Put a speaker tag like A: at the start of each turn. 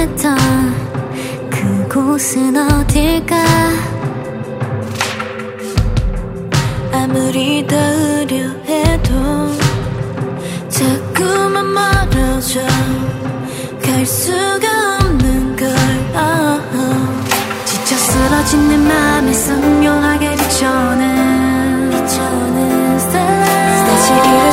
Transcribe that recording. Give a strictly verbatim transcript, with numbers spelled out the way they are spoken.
A: 했던 그곳은 어딜까? 아무리 닿으려 해도 자꾸만 멀어져 갈 수가 없는 걸. oh. 지쳐 쓰러진 내 맘에 선명하게 비춰오는 다시